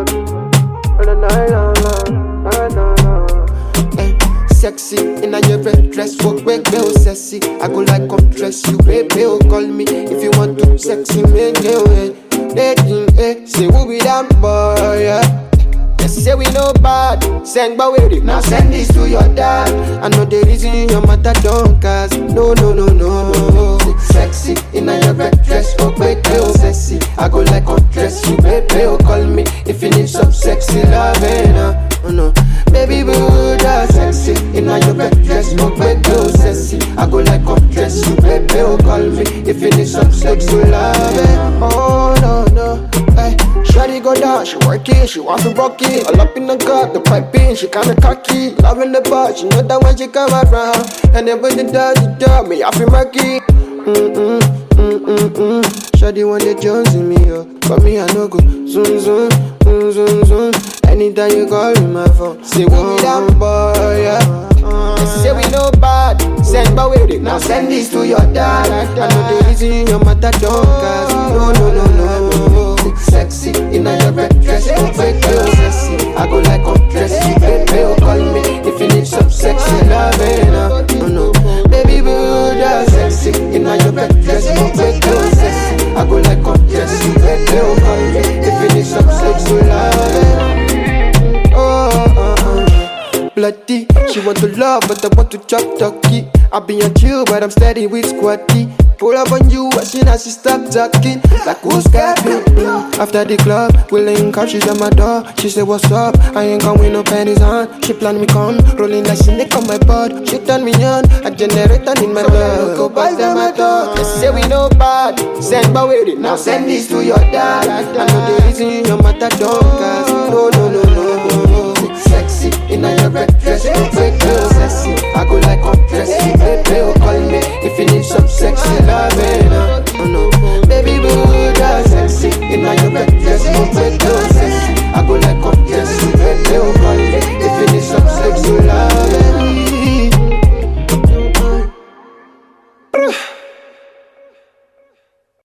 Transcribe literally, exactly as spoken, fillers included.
Sexy in a your red dress, walk back, real sexy. I go like come dress you, baby. Oh, call me if you want to sexy, make it way. Dating, eh? Say we be that boy, yeah. They say we no bad, send by with it. Now send this to your dad. I know the reason your mother don't cast. No, no, no, no. Sexy in a your red dress, walk back, real sexy. I go like come dress you, baby. Oh, call me if you need some sexy loving, uh. Oh no, baby boo, that's sexy. In a your red dress, no baby, oh sexy. I go like come dress you, baby, oh call me if you need some sexy loving. Oh no, no, hey, shawty go down, she work it, she want to rock it. All up in the gut, the pipe in, she kinda cocky. Loving the bar, she know that when she come around. And then when the dog, you dog me, I feel murky. Mm-mm, mm-mm-mm. Shawty want the Jones in me, oh. But me, I no go zoom, zoom, zoom, zoom, zoom. Anytime you call me my phone, say we be that boy, yeah. They say we no bad, send by with it. Now send this to your dad. I know the reason your mother don't cast. No, no, no, no, no. Sexy in a your red dress, go break your sexy. I go like come dress you, baby, oh call me if you need some sexy loving, uh. Oh no, baby boo, that's sexy. In a your red dress, go break your sexy. I go like come dress you, baby, oh call me if you need some sexy loving. Bloody, she want to love, but I want to chop turkey. I be on chill, but I'm steady with squatty. Pull up on you as soon as she stop talking. Like who's got me? After the club, we link up, she's at my door. She say what's up, I ain't gon' with no panties on. She plan me con, rolling like snake on my butt. She turn me on, I generate and in my blood. Go buy them my dog. They say we no bad, send by with it. Now send this to your dad. I know the reason your mother don't cast. No, no, no, no, no. Sexy in a your red dress, break your sexy.